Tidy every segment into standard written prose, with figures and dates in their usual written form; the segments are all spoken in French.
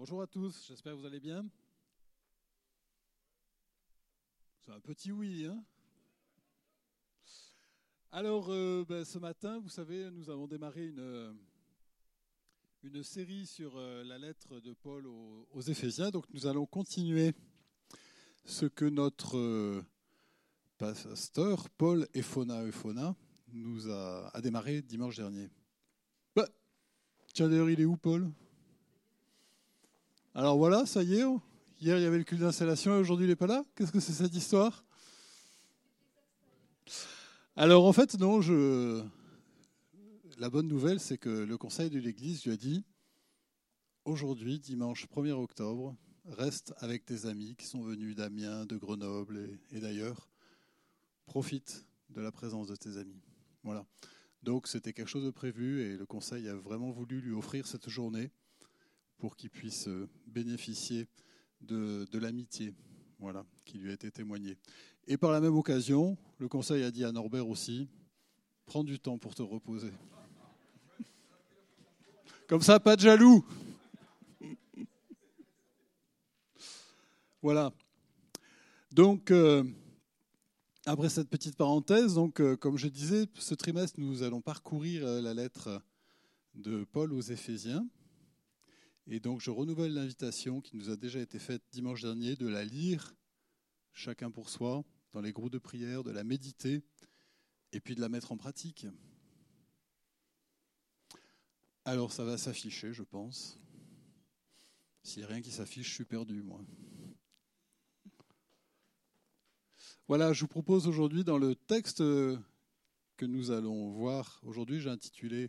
Bonjour à tous, j'espère que vous allez bien. C'est un petit oui, hein? Alors, ce matin, vous savez, nous avons démarré une série sur la lettre de Paul aux Éphésiens. Donc, nous allons continuer ce que notre pasteur, Paul Euphona, nous a démarré dimanche dernier. Bah, tiens, d'ailleurs, il est où, Paul? Alors voilà, ça y est. Hier, il y avait le culte d'installation et aujourd'hui, il n'est pas là. Qu'est-ce que c'est cette histoire? Alors en fait, non, la bonne nouvelle, c'est que le conseil de l'Église lui a dit, aujourd'hui, dimanche 1er octobre, reste avec tes amis qui sont venus d'Amiens, de Grenoble et d'ailleurs. Profite de la présence de tes amis. Voilà. Donc c'était quelque chose de prévu et le conseil a vraiment voulu lui offrir cette journée pour qu'il puisse bénéficier de l'amitié, voilà, qui lui a été témoignée. Et par la même occasion, le conseil a dit à Norbert aussi, prends du temps pour te reposer. Comme ça, pas de jaloux. Voilà. Donc, après cette petite parenthèse, comme je disais, ce trimestre, nous allons parcourir la lettre de Paul aux Éphésiens. Et donc, je renouvelle l'invitation qui nous a déjà été faite dimanche dernier de la lire, chacun pour soi, dans les groupes de prière, de la méditer et puis de la mettre en pratique. Alors, ça va s'afficher, je pense. S'il n'y a rien qui s'affiche, je suis perdu, moi. Voilà, je vous propose aujourd'hui, dans le texte que nous allons voir aujourd'hui, j'ai intitulé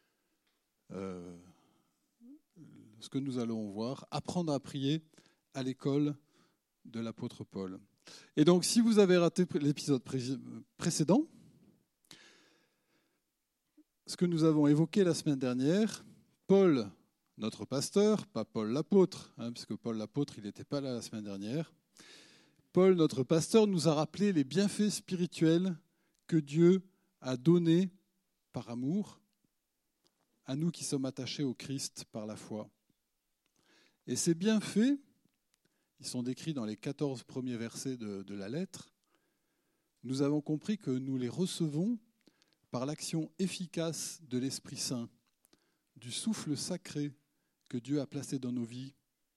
ce que nous allons voir, apprendre à prier à l'école de l'apôtre Paul. Et donc, si vous avez raté l'épisode précédent, ce que nous avons évoqué la semaine dernière, Paul, notre pasteur, pas Paul l'apôtre, puisque Paul l'apôtre, il n'était pas là la semaine dernière, Paul, notre pasteur, nous a rappelé les bienfaits spirituels que Dieu a donnés par amour à nous qui sommes attachés au Christ par la foi. Et ces bienfaits, ils sont décrits dans les 14 premiers versets de la lettre. Nous avons compris que nous les recevons par l'action efficace de l'Esprit Saint, du souffle sacré que Dieu a placé dans nos vies.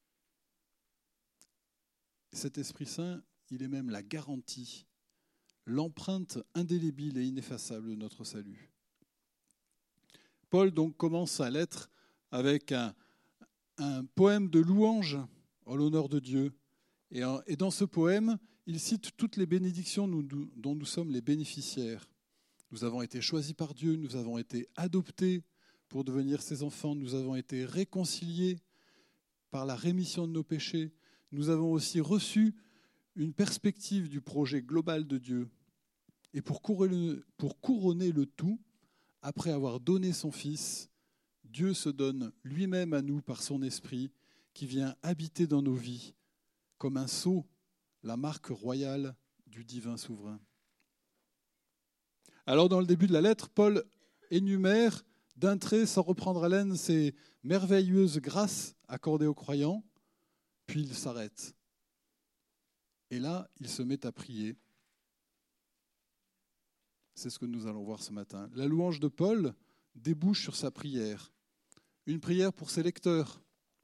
Cet Esprit Saint, il est même la garantie, l'empreinte indélébile et ineffaçable de notre salut. Paul donc commence sa lettre avec un poème de louange en l'honneur de Dieu. Et dans ce poème, il cite toutes les bénédictions dont nous sommes les bénéficiaires. Nous avons été choisis par Dieu, nous avons été adoptés pour devenir ses enfants, nous avons été réconciliés par la rémission de nos péchés. Nous avons aussi reçu une perspective du projet global de Dieu. Et pour couronner le tout, après avoir donné son Fils, Dieu se donne lui-même à nous par son Esprit qui vient habiter dans nos vies comme un sceau, la marque royale du divin souverain. Alors dans le début de la lettre, Paul énumère d'un trait, sans reprendre haleine, ces merveilleuses grâces accordées aux croyants, puis il s'arrête. Et là, il se met à prier. C'est ce que nous allons voir ce matin. La louange de Paul débouche sur sa prière. Une prière pour ses lecteurs.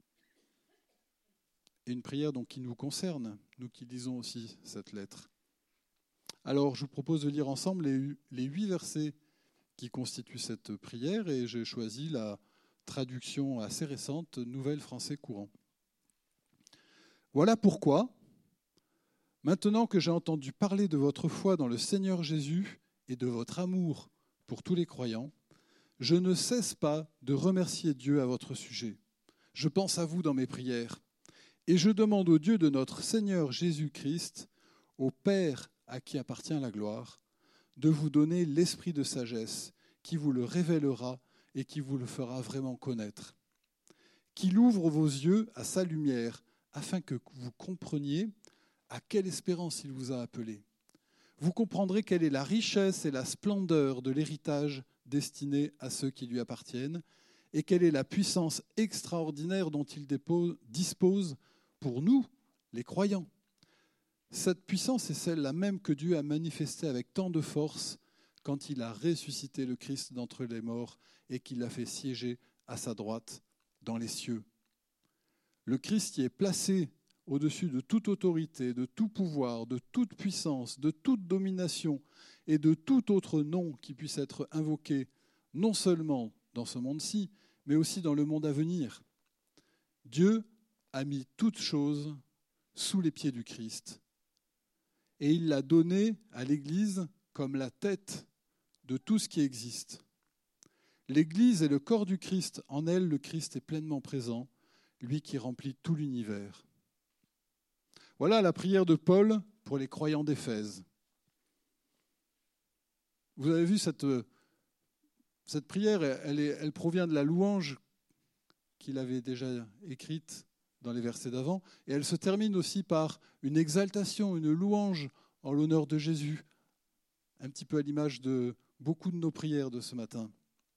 Et une prière donc qui nous concerne, nous qui lisons aussi cette lettre. Alors, je vous propose de lire ensemble les 8 versets qui constituent cette prière et j'ai choisi la traduction assez récente, Nouvelle Français Courant. Voilà pourquoi, maintenant que j'ai entendu parler de votre foi dans le Seigneur Jésus et de votre amour pour tous les croyants, je ne cesse pas de remercier Dieu à votre sujet. Je pense à vous dans mes prières et je demande au Dieu de notre Seigneur Jésus-Christ, au Père à qui appartient la gloire, de vous donner l'esprit de sagesse qui vous le révélera et qui vous le fera vraiment connaître. Qu'il ouvre vos yeux à sa lumière afin que vous compreniez à quelle espérance il vous a appelé. Vous comprendrez quelle est la richesse et la splendeur de l'héritage destiné à ceux qui lui appartiennent et quelle est la puissance extraordinaire dont il dispose pour nous, les croyants. Cette puissance est celle-là même que Dieu a manifestée avec tant de force quand il a ressuscité le Christ d'entre les morts et qu'il l'a fait siéger à sa droite dans les cieux. Le Christ qui est placé au-dessus de toute autorité, de tout pouvoir, de toute puissance, de toute domination et de tout autre nom qui puisse être invoqué, non seulement dans ce monde-ci, mais aussi dans le monde à venir. Dieu a mis toutes choses sous les pieds du Christ et il l'a donné à l'Église comme la tête de tout ce qui existe. L'Église est le corps du Christ. En elle, le Christ est pleinement présent, lui qui remplit tout l'univers. Voilà la prière de Paul pour les croyants d'Éphèse. Vous avez vu cette prière, elle provient de la louange qu'il avait déjà écrite dans les versets d'avant, et elle se termine aussi par une exaltation, une louange en l'honneur de Jésus, un petit peu à l'image de beaucoup de nos prières de ce matin.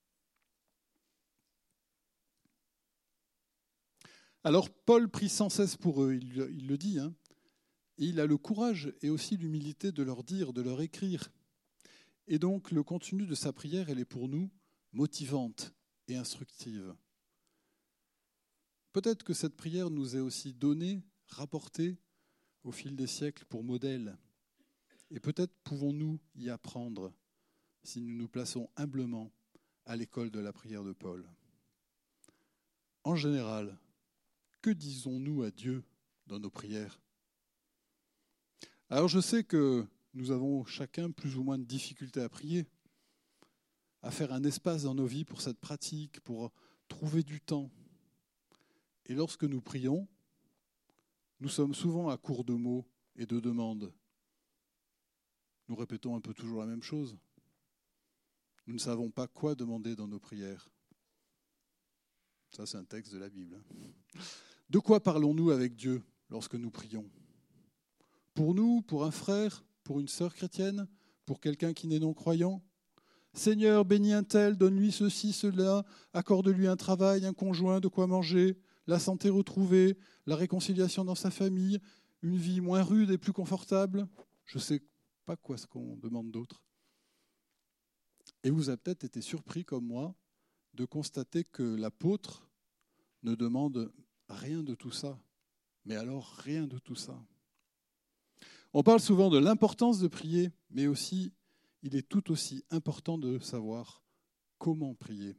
Alors Paul prie sans cesse pour eux, il le dit, hein, et il a le courage et aussi l'humilité de leur dire, de leur écrire. Et donc le contenu de sa prière, elle est pour nous motivante et instructive. Peut-être que cette prière nous est aussi donnée, rapportée au fil des siècles pour modèle. Et peut-être pouvons-nous y apprendre si nous nous plaçons humblement à l'école de la prière de Paul. En général, que disons-nous à Dieu dans nos prières ? Alors je sais que nous avons chacun plus ou moins de difficultés à prier, à faire un espace dans nos vies pour cette pratique, pour trouver du temps. Et lorsque nous prions, nous sommes souvent à court de mots et de demandes. Nous répétons un peu toujours la même chose. Nous ne savons pas quoi demander dans nos prières. Ça, c'est un texte de la Bible. De quoi parlons-nous avec Dieu lorsque nous prions ? Pour nous, pour un frère, pour une sœur chrétienne, pour quelqu'un qui n'est non-croyant ? Seigneur, bénis un tel, donne-lui ceci, cela, accorde-lui un travail, un conjoint, de quoi manger, la santé retrouvée, la réconciliation dans sa famille, une vie moins rude et plus confortable. Je ne sais pas quoi ce qu'on demande d'autre. Et vous avez peut-être été surpris, comme moi, de constater que l'apôtre ne demande rien de tout ça. Mais alors, rien de tout ça. On parle souvent de l'importance de prier, mais aussi, il est tout aussi important de savoir comment prier.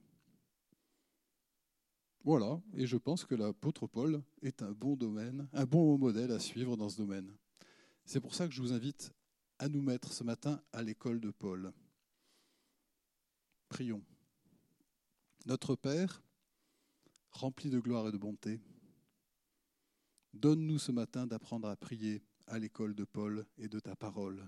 Voilà, et je pense que l'apôtre Paul est un bon modèle à suivre dans ce domaine. C'est pour ça que je vous invite à nous mettre ce matin à l'école de Paul. Prions. Notre Père, rempli de gloire et de bonté, donne-nous ce matin d'apprendre à prier à l'école de Paul et de ta parole.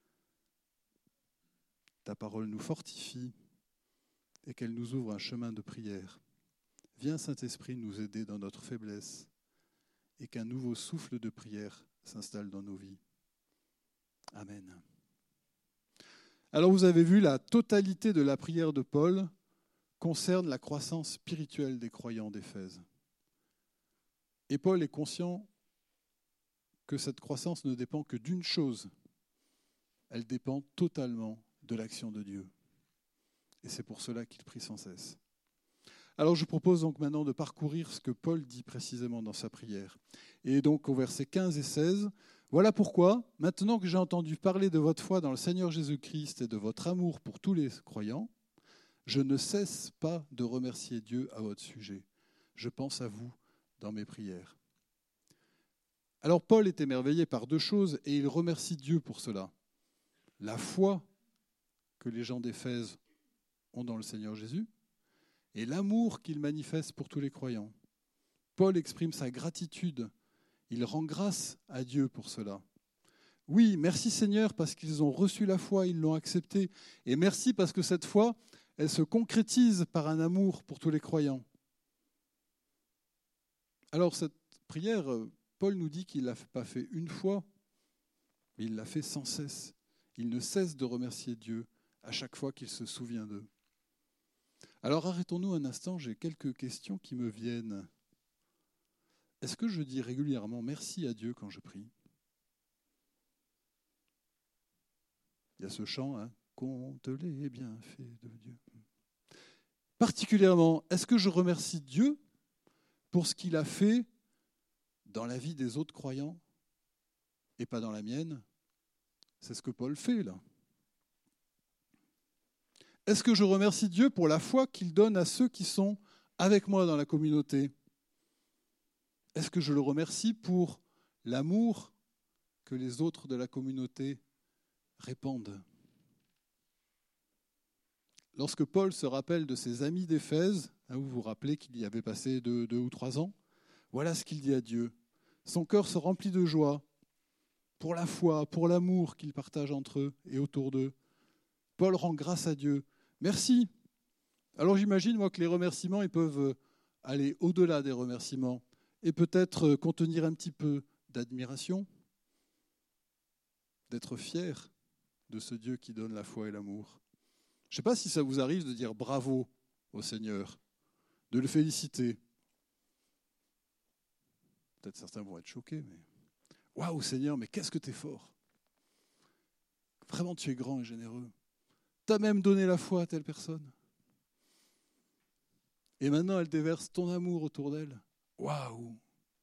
Ta parole nous fortifie et qu'elle nous ouvre un chemin de prière. Viens, Saint-Esprit, nous aider dans notre faiblesse et qu'un nouveau souffle de prière s'installe dans nos vies. Amen. Alors vous avez vu, la totalité de la prière de Paul concerne la croissance spirituelle des croyants d'Éphèse. Et Paul est conscient que cette croissance ne dépend que d'une chose. Elle dépend totalement de l'action de Dieu. Et c'est pour cela qu'il prie sans cesse. Alors je propose donc maintenant de parcourir ce que Paul dit précisément dans sa prière. Et donc au verset 15 et 16, voilà pourquoi, maintenant que j'ai entendu parler de votre foi dans le Seigneur Jésus-Christ et de votre amour pour tous les croyants, je ne cesse pas de remercier Dieu à votre sujet. Je pense à vous dans mes prières. Alors Paul est émerveillé par deux choses et il remercie Dieu pour cela. La foi que les gens d'Éphèse ont dans le Seigneur Jésus et l'amour qu'il manifeste pour tous les croyants. Paul exprime sa gratitude. Il rend grâce à Dieu pour cela. Oui, merci Seigneur parce qu'ils ont reçu la foi, ils l'ont acceptée. Et merci parce que cette foi, elle se concrétise par un amour pour tous les croyants. Alors cette prière, Paul nous dit qu'il ne l'a pas fait une fois, mais il l'a fait sans cesse. Il ne cesse de remercier Dieu à chaque fois qu'il se souvient d'eux. Alors arrêtons-nous un instant, j'ai quelques questions qui me viennent. Est-ce que je dis régulièrement merci à Dieu quand je prie? Il y a ce chant, hein, compte les bienfaits de Dieu. Particulièrement, est-ce que je remercie Dieu pour ce qu'il a fait dans la vie des autres croyants et pas dans la mienne? C'est ce que Paul fait là. Est-ce que je remercie Dieu pour la foi qu'il donne à ceux qui sont avec moi dans la communauté? Est-ce que je le remercie pour l'amour que les autres de la communauté répandent? Lorsque Paul se rappelle de ses amis d'Éphèse, vous vous rappelez qu'il y avait passé 2 ou 3 ans, voilà ce qu'il dit à Dieu. Son cœur se remplit de joie pour la foi, pour l'amour qu'ils partagent entre eux et autour d'eux. Paul rend grâce à Dieu. Merci. Alors j'imagine, moi, que les remerciements, ils peuvent aller au-delà des remerciements et peut-être contenir un petit peu d'admiration, d'être fier de ce Dieu qui donne la foi et l'amour. Je ne sais pas si ça vous arrive de dire bravo au Seigneur, de le féliciter. Peut-être certains vont être choqués, mais waouh Seigneur, mais qu'est-ce que tu es fort. Vraiment, tu es grand et généreux. Tu as même donné la foi à telle personne. Et maintenant, elle déverse ton amour autour d'elle. Waouh!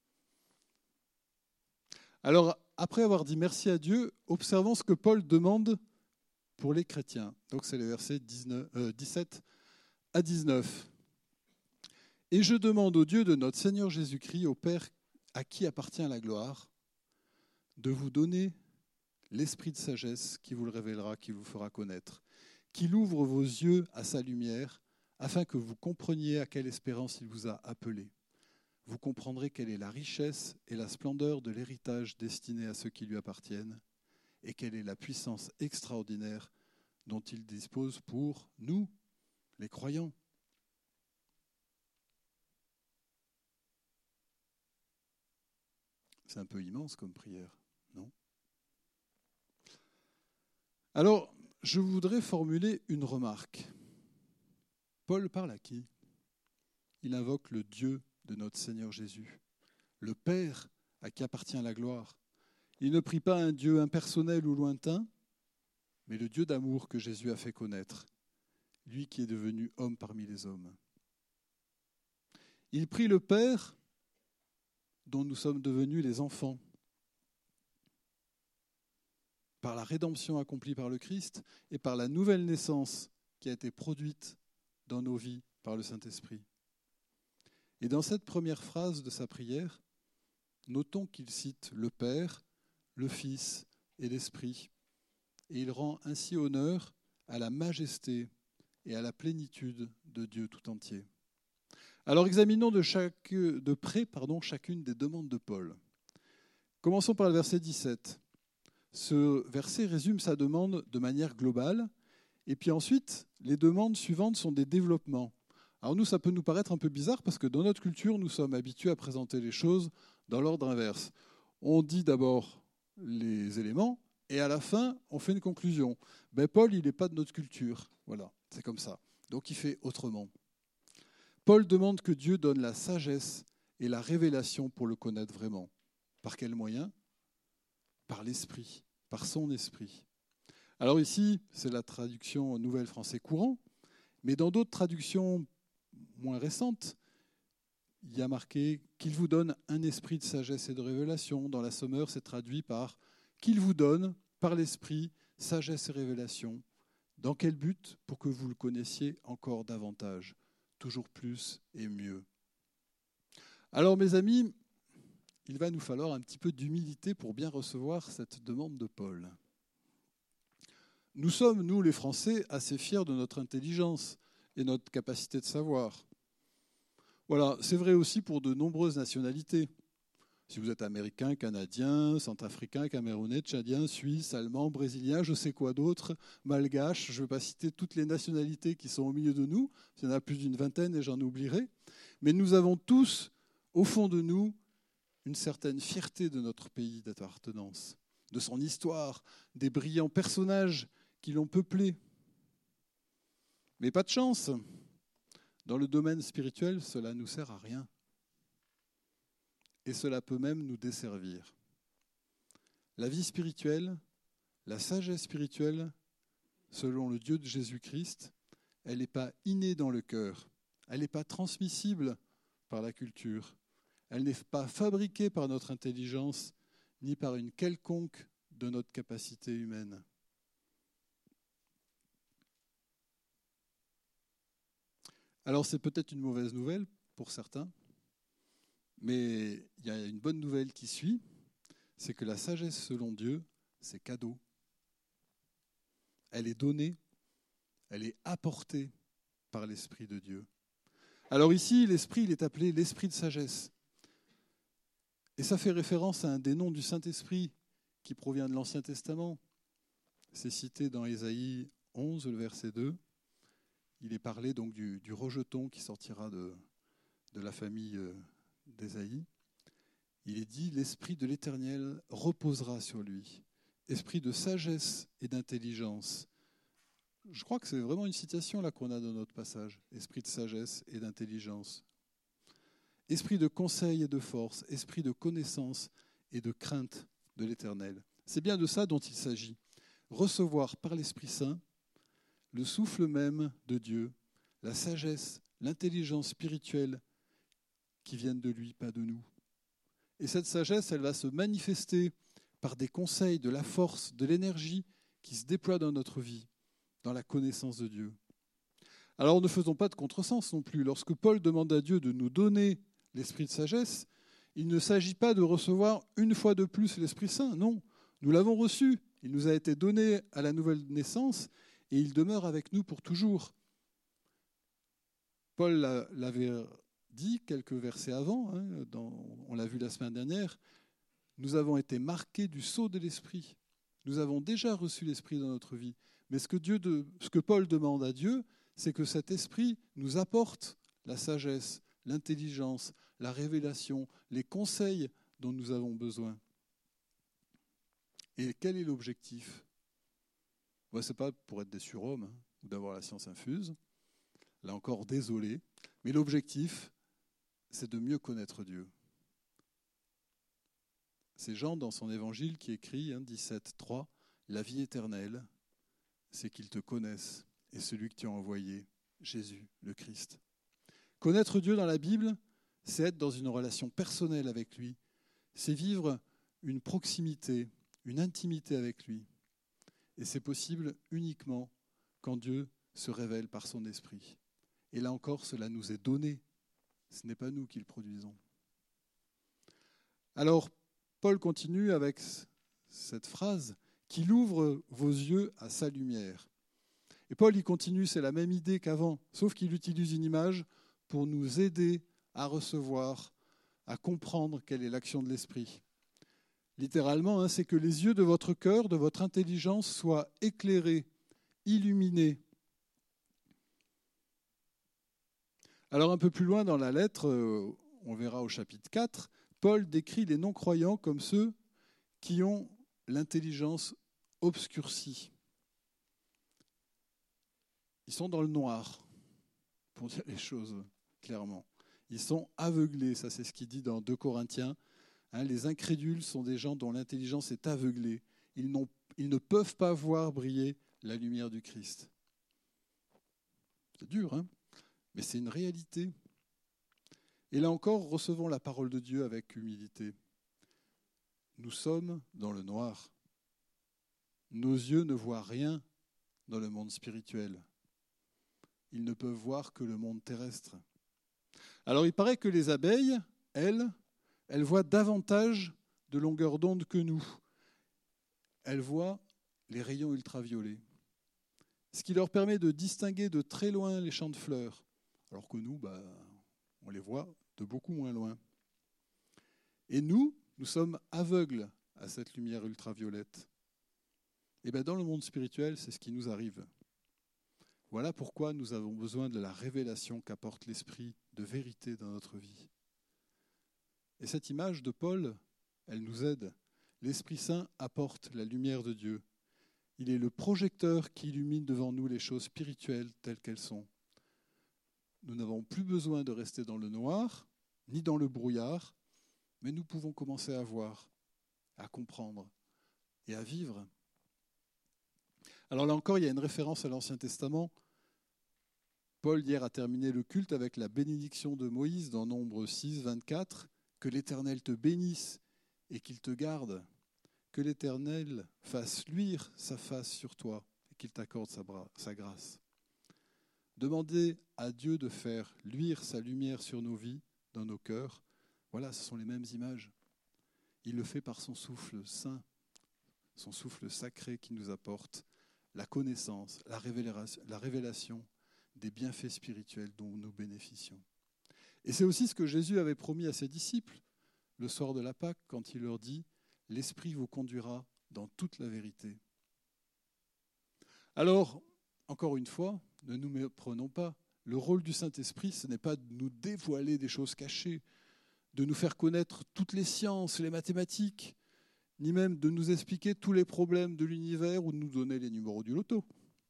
Alors, après avoir dit merci à Dieu, observons ce que Paul demande pour les chrétiens. Donc, c'est les versets 17 à 19. Et je demande au Dieu de notre Seigneur Jésus-Christ, au Père à qui appartient la gloire, de vous donner l'esprit de sagesse qui vous le révélera, qui vous fera connaître, qu'il ouvre vos yeux à sa lumière, afin que vous compreniez à quelle espérance il vous a appelé. Vous comprendrez quelle est la richesse et la splendeur de l'héritage destiné à ceux qui lui appartiennent, et quelle est la puissance extraordinaire dont il dispose pour nous, les croyants. C'est un peu immense comme prière, non? Alors, je voudrais formuler une remarque. Paul parle à qui? Il invoque le Dieu de notre Seigneur Jésus, le Père à qui appartient la gloire. Il ne prie pas un Dieu impersonnel ou lointain, mais le Dieu d'amour que Jésus a fait connaître, lui qui est devenu homme parmi les hommes. Il prie le Père dont nous sommes devenus les enfants, par la rédemption accomplie par le Christ et par la nouvelle naissance qui a été produite dans nos vies par le Saint-Esprit. Et dans cette première phrase de sa prière, notons qu'il cite le Père, le Fils et l'Esprit, et il rend ainsi honneur à la majesté et à la plénitude de Dieu tout entier. Alors examinons de près chacune des demandes de Paul. Commençons par le verset 17. Ce verset résume sa demande de manière globale, et puis ensuite, les demandes suivantes sont des développements. Alors nous, ça peut nous paraître un peu bizarre parce que dans notre culture, nous sommes habitués à présenter les choses dans l'ordre inverse. On dit d'abord les éléments et à la fin, on fait une conclusion. Ben, Paul, il n'est pas de notre culture. Voilà, c'est comme ça. Donc il fait autrement. Paul demande que Dieu donne la sagesse et la révélation pour le connaître vraiment. Par quel moyen? Par l'Esprit, par son Esprit. Alors ici, c'est la traduction Nouvelle Français courant, mais dans d'autres traductions moins récentes, il y a marqué qu'il vous donne un esprit de sagesse et de révélation. Dans la Sommeur, c'est traduit par qu'il vous donne, par l'esprit, sagesse et révélation. Dans quel but? Pour que vous le connaissiez encore davantage, toujours plus et mieux. Alors mes amis, il va nous falloir un petit peu d'humilité pour bien recevoir cette demande de Paul. Nous sommes, nous les Français, assez fiers de notre intelligence et notre capacité de savoir. Voilà, c'est vrai aussi pour de nombreuses nationalités. Si vous êtes américain, canadien, centrafricain, camerounais, tchadien, suisse, allemand, brésilien, je sais quoi d'autre, malgache, je ne vais pas citer toutes les nationalités qui sont au milieu de nous, il y en a plus d'une vingtaine et j'en oublierai, mais nous avons tous, au fond de nous, une certaine fierté de notre pays d'appartenance, de son histoire, des brillants personnages qui l'ont peuplé. Mais pas de chance. Dans le domaine spirituel, cela ne nous sert à rien. Et cela peut même nous desservir. La vie spirituelle, la sagesse spirituelle, selon le Dieu de Jésus-Christ, elle n'est pas innée dans le cœur. Elle n'est pas transmissible par la culture. Elle n'est pas fabriquée par notre intelligence, ni par une quelconque de notre capacité humaine. Alors c'est peut-être une mauvaise nouvelle pour certains, mais il y a une bonne nouvelle qui suit, c'est que la sagesse selon Dieu, c'est cadeau. Elle est donnée, elle est apportée par l'Esprit de Dieu. Alors ici, l'Esprit, il est appelé l'Esprit de sagesse. Et ça fait référence à un des noms du Saint-Esprit qui provient de l'Ancien Testament. C'est cité dans Ésaïe 11, le verset 2. Il est parlé donc du rejeton qui sortira de la famille d'Ésaïe. Il est dit, l'Esprit de l'Éternel reposera sur lui. Esprit de sagesse et d'intelligence. Je crois que c'est vraiment une citation là qu'on a dans notre passage. Esprit de sagesse et d'intelligence. Esprit de conseil et de force. Esprit de connaissance et de crainte de l'Éternel. C'est bien de ça dont il s'agit. Recevoir par l'Esprit Saint le souffle même de Dieu, la sagesse, l'intelligence spirituelle qui viennent de lui, pas de nous. Et cette sagesse, elle va se manifester par des conseils, de la force, de l'énergie qui se déploient dans notre vie, dans la connaissance de Dieu. Alors ne faisons pas de contresens non plus. Lorsque Paul demande à Dieu de nous donner l'esprit de sagesse, il ne s'agit pas de recevoir une fois de plus l'Esprit Saint. Non, nous l'avons reçu. Il nous a été donné à la nouvelle naissance et il demeure avec nous pour toujours. Paul l'avait dit quelques versets avant, on l'a vu la semaine dernière, nous avons été marqués du sceau de l'Esprit. Nous avons déjà reçu l'Esprit dans notre vie. Mais ce que Paul demande à Dieu, c'est que cet Esprit nous apporte la sagesse, l'intelligence, la révélation, les conseils dont nous avons besoin. Et quel est l'objectif ? Ce n'est pas pour être des surhommes ou d'avoir la science infuse. Là encore, désolé. Mais l'objectif, c'est de mieux connaître Dieu. C'est Jean, dans son évangile, qui écrit, 17:3, « La vie éternelle, c'est qu'ils te connaissent, et celui que tu as envoyé, Jésus, le Christ. » Connaître Dieu dans la Bible, c'est être dans une relation personnelle avec lui. C'est vivre une proximité, une intimité avec lui. Et c'est possible uniquement quand Dieu se révèle par son esprit. Et là encore, cela nous est donné. Ce n'est pas nous qui le produisons. Alors, Paul continue avec cette phrase « qu'il ouvre vos yeux à sa lumière ». Et Paul, il continue, c'est la même idée qu'avant, sauf qu'il utilise une image pour nous aider à recevoir, à comprendre quelle est l'action de l'esprit. Littéralement, c'est que les yeux de votre cœur, de votre intelligence soient éclairés, illuminés. Alors un peu plus loin dans la lettre, on verra au chapitre 4, Paul décrit les non-croyants comme ceux qui ont l'intelligence obscurcie. Ils sont dans le noir, pour dire les choses clairement. Ils sont aveuglés, ça c'est ce qu'il dit dans 2 Corinthiens. Les incrédules sont des gens dont l'intelligence est aveuglée. Ils ne peuvent pas voir briller la lumière du Christ. C'est dur, mais c'est une réalité. Et là encore, recevons la parole de Dieu avec humilité. Nous sommes dans le noir. Nos yeux ne voient rien dans le monde spirituel. Ils ne peuvent voir que le monde terrestre. Alors il paraît que les abeilles, elles voient davantage de longueur d'onde que nous. Elles voient les rayons ultraviolets, ce qui leur permet de distinguer de très loin les champs de fleurs, alors que nous, on les voit de beaucoup moins loin. Et nous sommes aveugles à cette lumière ultraviolette. Et dans le monde spirituel, c'est ce qui nous arrive. Voilà pourquoi nous avons besoin de la révélation qu'apporte l'Esprit de vérité dans notre vie. Et cette image de Paul, elle nous aide. L'Esprit Saint apporte la lumière de Dieu. Il est le projecteur qui illumine devant nous les choses spirituelles telles qu'elles sont. nous n'avons plus besoin de rester dans le noir, ni dans le brouillard, mais nous pouvons commencer à voir, à comprendre et à vivre. Alors là encore, il y a une référence à l'Ancien Testament. Paul, hier, a terminé le culte avec la bénédiction de Moïse dans Nombre 6, 24. « Que l'Éternel te bénisse et qu'il te garde. Que l'Éternel fasse luire sa face sur toi et qu'il t'accorde sa grâce. » Demandez à Dieu de faire luire sa lumière sur nos vies, dans nos cœurs. Voilà, ce sont les mêmes images. Il le fait par son souffle saint, son souffle sacré qui nous apporte la connaissance, la révélation des bienfaits spirituels dont nous bénéficions. Et c'est aussi ce que Jésus avait promis à ses disciples le soir de la Pâque quand il leur dit « L'Esprit vous conduira dans toute la vérité ». Alors, encore une fois, ne nous méprenons pas. Le rôle du Saint-Esprit, ce n'est pas de nous dévoiler des choses cachées, de nous faire connaître toutes les sciences, les mathématiques, ni même de nous expliquer tous les problèmes de l'univers ou de nous donner les numéros du loto.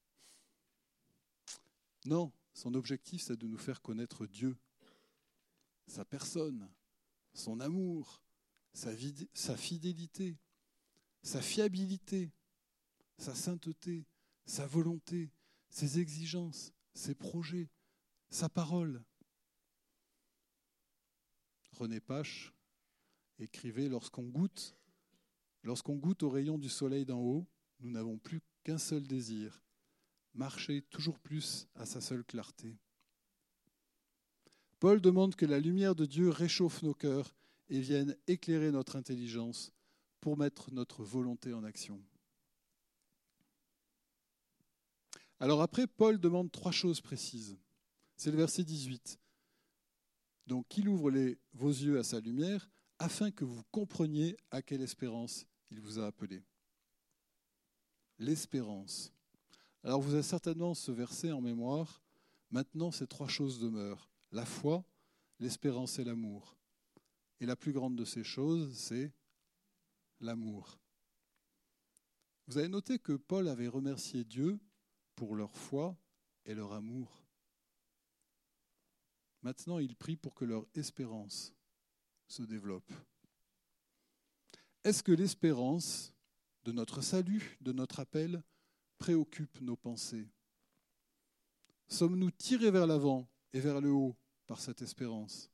Non, son objectif, c'est de nous faire connaître Dieu, sa personne, son amour, sa fidélité, sa fiabilité, sa sainteté, sa volonté, ses exigences, ses projets, sa parole. René Pache écrivait « Lorsqu'on goûte au rayon du soleil d'en haut, nous n'avons plus qu'un seul désir, marcher toujours plus à sa seule clarté. » Paul demande que la lumière de Dieu réchauffe nos cœurs et vienne éclairer notre intelligence pour mettre notre volonté en action. Alors après, Paul demande 3 choses précises. C'est le verset 18. Donc, qu'il ouvre vos yeux à sa lumière, afin que vous compreniez à quelle espérance il vous a appelé. L'espérance. Alors, vous avez certainement ce verset en mémoire. Maintenant, ces 3 choses demeurent. La foi, l'espérance et l'amour. Et la plus grande de ces choses, c'est l'amour. Vous avez noté que Paul avait remercié Dieu pour leur foi et leur amour. Maintenant, il prie pour que leur espérance se développe. Est-ce que l'espérance de notre salut, de notre appel, préoccupe nos pensées? Sommes-nous tirés vers l'avant et vers le haut par cette espérance?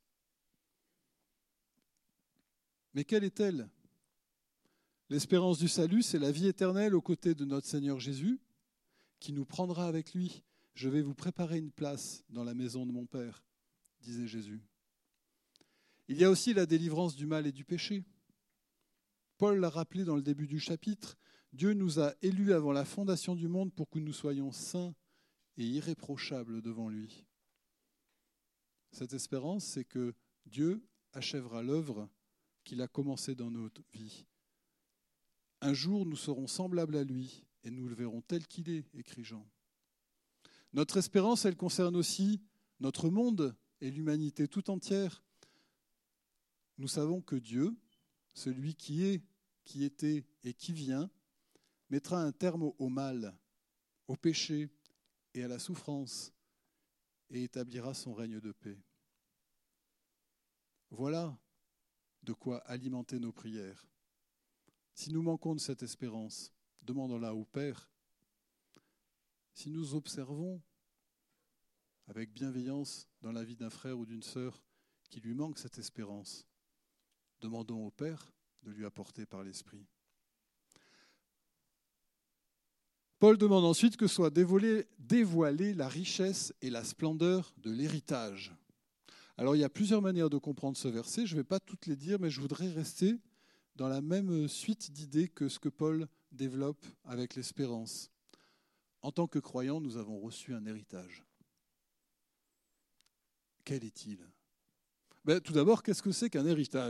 Mais quelle est-elle? L'espérance du salut, c'est la vie éternelle aux côtés de notre Seigneur Jésus, qui nous prendra avec lui. « Je vais vous préparer une place dans la maison de mon Père », disait Jésus. Il y a aussi la délivrance du mal et du péché. Paul l'a rappelé dans le début du chapitre, Dieu nous a élus avant la fondation du monde pour que nous soyons saints et irréprochables devant lui. Cette espérance, c'est que Dieu achèvera l'œuvre qu'il a commencée dans notre vie. Un jour, nous serons semblables à lui et nous le verrons tel qu'il est, écrit Jean. Notre espérance, elle concerne aussi notre monde et l'humanité tout entière. Nous savons que Dieu, celui qui est, qui était et qui vient, mettra un terme au mal, au péché et à la souffrance et établira son règne de paix. Voilà de quoi alimenter nos prières. Si nous manquons de cette espérance, demandons-la au Père. Si nous observons avec bienveillance dans la vie d'un frère ou d'une sœur qui lui manque cette espérance, demandons au Père de lui apporter par l'Esprit. Paul demande ensuite que soit dévoilée la richesse et la splendeur de l'héritage. Alors il y a plusieurs manières de comprendre ce verset, je ne vais pas toutes les dire, mais je voudrais rester dans la même suite d'idées que ce que Paul développe avec l'espérance. En tant que croyants, nous avons reçu un héritage. Quel est-il ? Tout d'abord, qu'est-ce que c'est qu'un héritage ?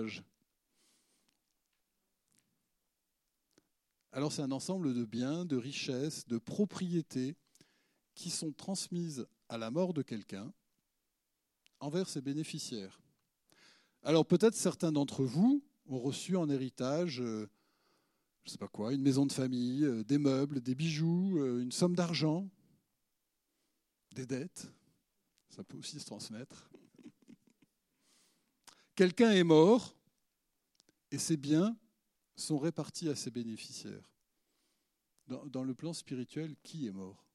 Alors c'est un ensemble de biens, de richesses, de propriétés qui sont transmises à la mort de quelqu'un envers ses bénéficiaires. Alors peut-être certains d'entre vous ont reçu en héritage, je ne sais pas quoi, une maison de famille, des meubles, des bijoux, une somme d'argent, des dettes. ça peut aussi se transmettre. Quelqu'un est mort et ses biens sont répartis à ses bénéficiaires. Dans le plan spirituel, qui est mort?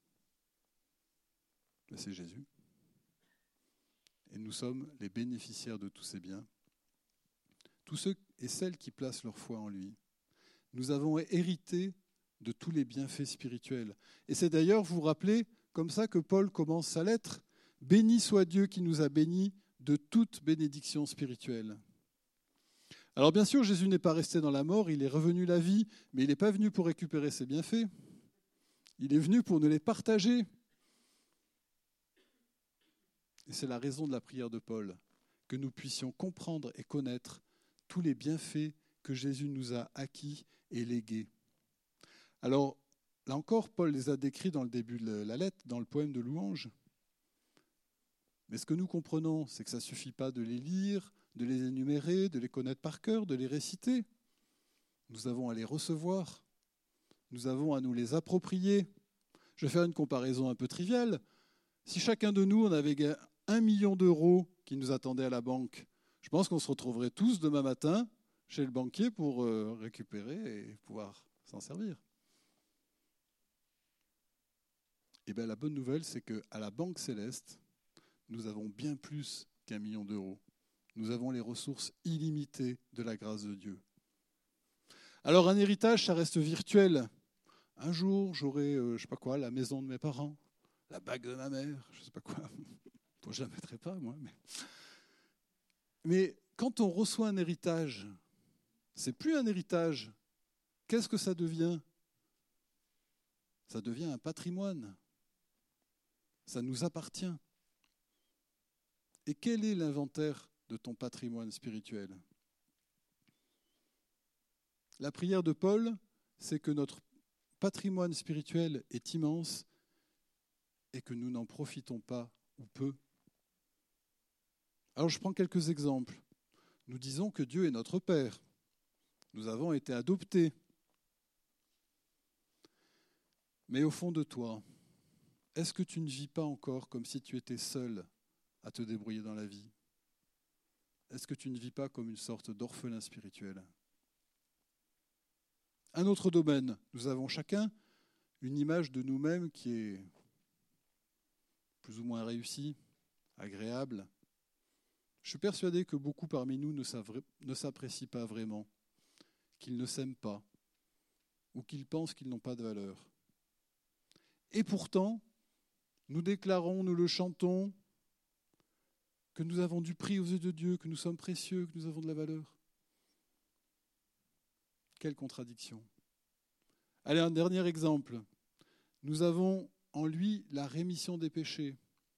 C'est Jésus. Et nous sommes les bénéficiaires de tous ces biens. Tous ceux et celles qui placent leur foi en lui. Nous avons hérité de tous les bienfaits spirituels. Et c'est d'ailleurs, vous vous rappelez, comme ça que Paul commence sa lettre. Béni soit Dieu qui nous a bénis de toute bénédiction spirituelle. Alors bien sûr, Jésus n'est pas resté dans la mort, il est revenu la vie, mais il n'est pas venu pour récupérer ses bienfaits. Il est venu pour nous les partager. Et c'est la raison de la prière de Paul, que nous puissions comprendre et connaître tous les bienfaits que Jésus nous a acquis et légués. Alors, là encore, Paul les a décrits dans le début de la lettre, dans le poème de louange. Mais ce que nous comprenons, c'est que ça ne suffit pas de les lire, de les énumérer, de les connaître par cœur, de les réciter. Nous avons à les recevoir. Nous avons à nous les approprier. Je vais faire une comparaison un peu triviale. Si chacun de nous, on avait 1 million d'euros qui nous attendaient à la banque, je pense qu'on se retrouverait tous demain matin chez le banquier pour récupérer et pouvoir s'en servir. Et bien la bonne nouvelle, c'est qu'à la Banque Céleste, nous avons bien plus qu'1 million d'euros. Nous avons les ressources illimitées de la grâce de Dieu. Alors un héritage, ça reste virtuel. Un jour, j'aurai, je ne sais pas quoi, la maison de mes parents, la bague de ma mère, je ne sais pas quoi. Je ne la mettrai pas, moi. Mais quand on reçoit un héritage, c'est plus un héritage. Qu'est-ce que ça devient? Ça devient un patrimoine. Ça nous appartient. Et quel est l'inventaire de ton patrimoine spirituel? La prière de Paul, c'est que notre patrimoine spirituel est immense et que nous n'en profitons pas ou peu. Alors je prends quelques exemples. Nous disons que Dieu est notre Père. Nous avons été adoptés. Mais au fond de toi, est-ce que tu ne vis pas encore comme si tu étais seul à te débrouiller dans la vie? Est-ce que tu ne vis pas comme une sorte d'orphelin spirituel? Un autre domaine, nous avons chacun une image de nous-mêmes qui est plus ou moins réussie, agréable. Je suis persuadé que beaucoup parmi nous ne s'apprécient pas vraiment, qu'ils ne s'aiment pas, ou qu'ils pensent qu'ils n'ont pas de valeur. Et pourtant, nous déclarons, nous le chantons, que nous avons du prix aux yeux de Dieu, que nous sommes précieux, que nous avons de la valeur. Quelle contradiction. Allez, un dernier exemple. Nous avons en lui la rémission des péchés.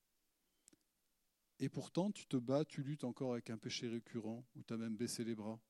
Et pourtant, tu te bats, tu luttes encore avec un péché récurrent, ou tu as même baissé les bras.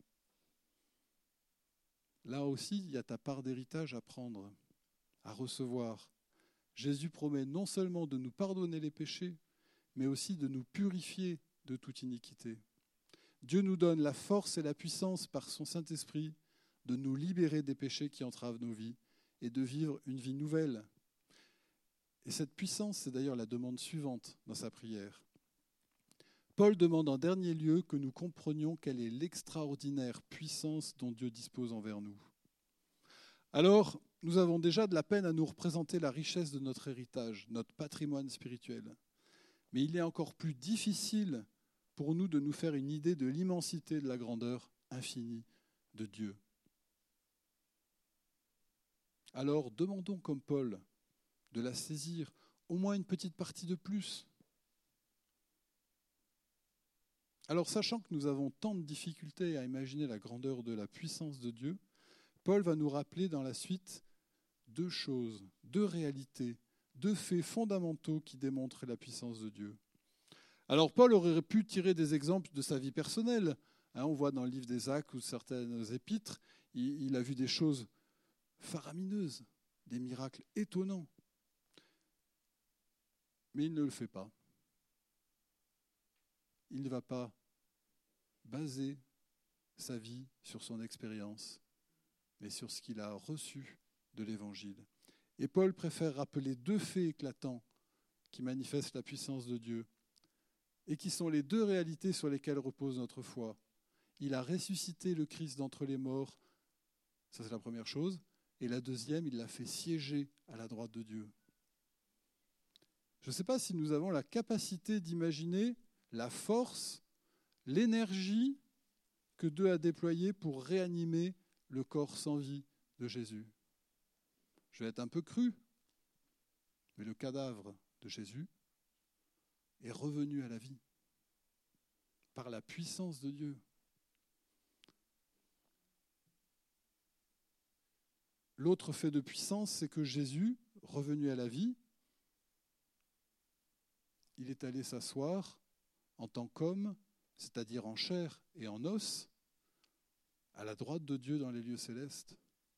Là aussi, il y a ta part d'héritage à prendre, à recevoir. Jésus promet non seulement de nous pardonner les péchés, mais aussi de nous purifier de toute iniquité. Dieu nous donne la force et la puissance par son Saint-Esprit de nous libérer des péchés qui entravent nos vies et de vivre une vie nouvelle. Et cette puissance, c'est d'ailleurs la demande suivante dans sa prière. Paul demande en dernier lieu que nous comprenions quelle est l'extraordinaire puissance dont Dieu dispose envers nous. Alors, nous avons déjà de la peine à nous représenter la richesse de notre héritage, notre patrimoine spirituel. Mais il est encore plus difficile pour nous de nous faire une idée de l'immensité de la grandeur infinie de Dieu. Alors, demandons comme Paul de la saisir au moins une petite partie de plus. Alors, sachant que nous avons tant de difficultés à imaginer la grandeur de la puissance de Dieu, Paul va nous rappeler dans la suite 2 choses, 2 réalités, 2 faits fondamentaux qui démontrent la puissance de Dieu. Alors, Paul aurait pu tirer des exemples de sa vie personnelle. On voit dans le livre des Actes ou certaines épîtres, il a vu des choses faramineuses, des miracles étonnants. Mais il ne le fait pas. Il ne va pas baser sa vie sur son expérience, mais sur ce qu'il a reçu de l'Évangile. Et Paul préfère rappeler 2 faits éclatants qui manifestent la puissance de Dieu et qui sont les deux réalités sur lesquelles repose notre foi. Il a ressuscité le Christ d'entre les morts, ça c'est la première chose, et la deuxième, il l'a fait siéger à la droite de Dieu. Je ne sais pas si nous avons la capacité d'imaginer la force, l'énergie que Dieu a déployée pour réanimer le corps sans vie de Jésus. Je vais être un peu cru, mais le cadavre de Jésus est revenu à la vie par la puissance de Dieu. L'autre fait de puissance, c'est que Jésus, revenu à la vie, il est allé s'asseoir en tant qu'homme, c'est-à-dire en chair et en os, à la droite de Dieu dans les lieux célestes.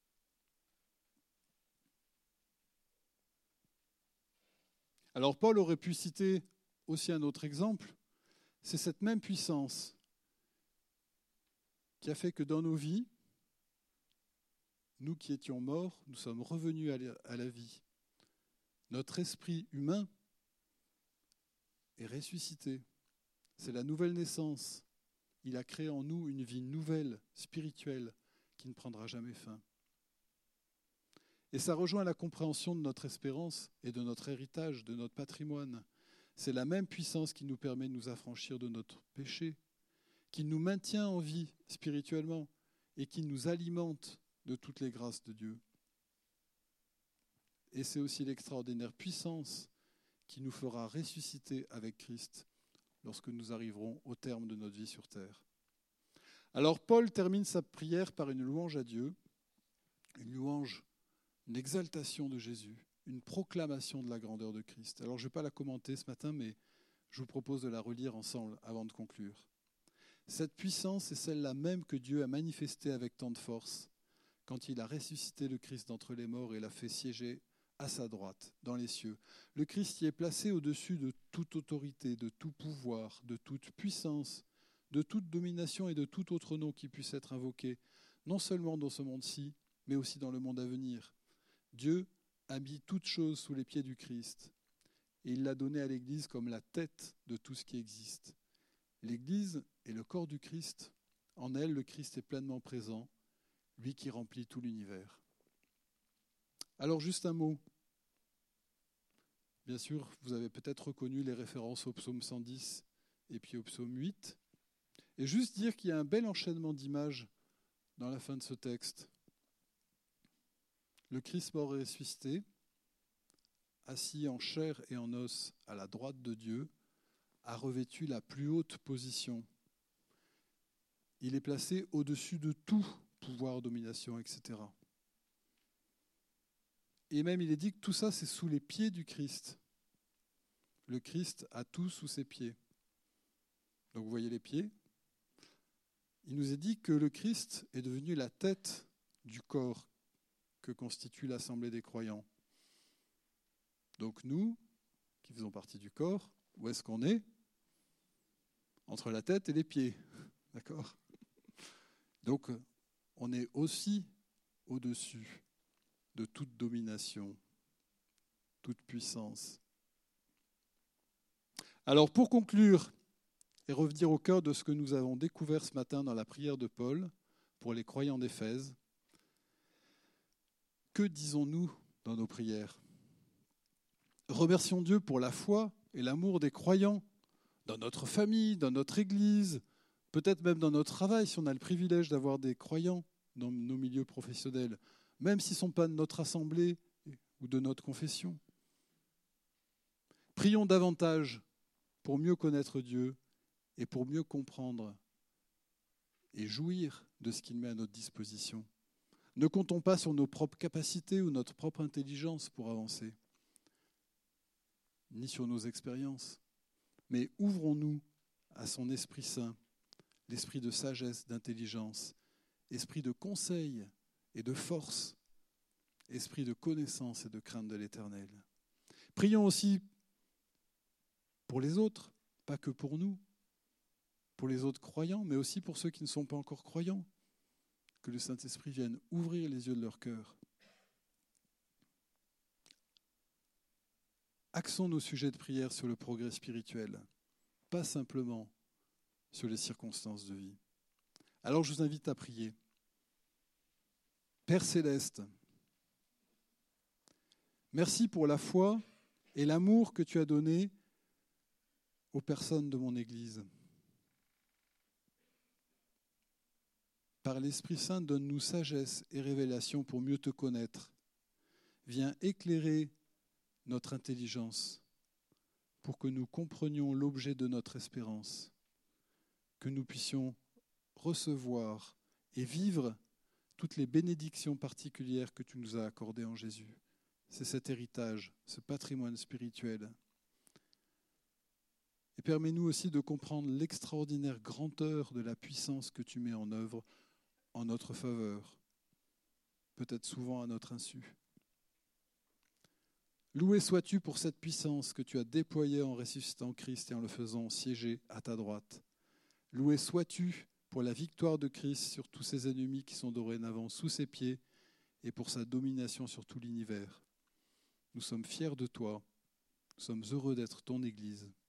Alors Paul aurait pu citer aussi un autre exemple, c'est cette même puissance qui a fait que dans nos vies, nous qui étions morts, nous sommes revenus à la vie. Notre esprit humain est ressuscité. C'est la nouvelle naissance. Il a créé en nous une vie nouvelle, spirituelle, qui ne prendra jamais fin. Et ça rejoint la compréhension de notre espérance et de notre héritage, de notre patrimoine. C'est la même puissance qui nous permet de nous affranchir de notre péché, qui nous maintient en vie spirituellement et qui nous alimente de toutes les grâces de Dieu. Et c'est aussi l'extraordinaire puissance qui nous fera ressusciter avec Christ lorsque nous arriverons au terme de notre vie sur terre. Alors Paul termine sa prière par une louange à Dieu, une louange, une exaltation de Jésus, une proclamation de la grandeur de Christ. Alors je ne vais pas la commenter ce matin, mais je vous propose de la relire ensemble avant de conclure. Cette puissance est celle-là même que Dieu a manifestée avec tant de force quand il a ressuscité le Christ d'entre les morts et l'a fait siéger à sa droite, dans les cieux. Le Christ y est placé au-dessus de toute autorité, de tout pouvoir, de toute puissance, de toute domination et de tout autre nom qui puisse être invoqué, non seulement dans ce monde-ci, mais aussi dans le monde à venir. Dieu a mis toutes choses sous les pieds du Christ et il l'a donné à l'Église comme la tête de tout ce qui existe. L'Église est le corps du Christ. En elle, le Christ est pleinement présent, lui qui remplit tout l'univers. Alors juste un mot. Bien sûr, vous avez peut-être reconnu les références au psaume 110 et puis au psaume 8. Et juste dire qu'il y a un bel enchaînement d'images dans la fin de ce texte. Le Christ mort et ressuscité, assis en chair et en os à la droite de Dieu, a revêtu la plus haute position. Il est placé au-dessus de tout pouvoir, domination, etc. Et même il est dit que tout ça, c'est sous les pieds du Christ. Le Christ a tout sous ses pieds. Donc vous voyez les pieds. Il nous est dit que le Christ est devenu la tête du corps que constitue l'assemblée des croyants. Donc nous, qui faisons partie du corps, où est-ce qu'on est ? Entre la tête et les pieds. D'accord ? Donc on est aussi au-dessus de toute domination, toute puissance. Alors pour conclure et revenir au cœur de ce que nous avons découvert ce matin dans la prière de Paul pour les croyants d'Éphèse, que disons-nous dans nos prières ? Remercions Dieu pour la foi et l'amour des croyants dans notre famille, dans notre église, peut-être même dans notre travail, si on a le privilège d'avoir des croyants dans nos milieux professionnels, même s'ils ne sont pas de notre assemblée ou de notre confession. Prions davantage pour mieux connaître Dieu et pour mieux comprendre et jouir de ce qu'il met à notre disposition. Ne comptons pas sur nos propres capacités ou notre propre intelligence pour avancer, ni sur nos expériences, mais ouvrons-nous à son Esprit Saint, l'esprit de sagesse, d'intelligence, esprit de conseil et de force, esprit de connaissance et de crainte de l'Éternel. Prions aussi pour les autres, pas que pour nous, pour les autres croyants, mais aussi pour ceux qui ne sont pas encore croyants, que le Saint-Esprit vienne ouvrir les yeux de leur cœur. Axons nos sujets de prière sur le progrès spirituel, pas simplement sur les circonstances de vie. Alors je vous invite à prier. Père céleste, merci pour la foi et l'amour que tu as donné aux personnes de mon Église. Par l'Esprit Saint, donne-nous sagesse et révélation pour mieux te connaître. Viens éclairer notre intelligence pour que nous comprenions l'objet de notre espérance, que nous puissions recevoir et vivre toutes les bénédictions particulières que tu nous as accordées en Jésus. C'est cet héritage, ce patrimoine spirituel. Et permets-nous aussi de comprendre l'extraordinaire grandeur de la puissance que tu mets en œuvre en notre faveur, peut-être souvent à notre insu. Loué sois-tu pour cette puissance que tu as déployée en ressuscitant Christ et en le faisant siéger à ta droite. Loué sois-tu pour la victoire de Christ sur tous ses ennemis qui sont dorénavant sous ses pieds et pour sa domination sur tout l'univers. Nous sommes fiers de toi, nous sommes heureux d'être ton Église.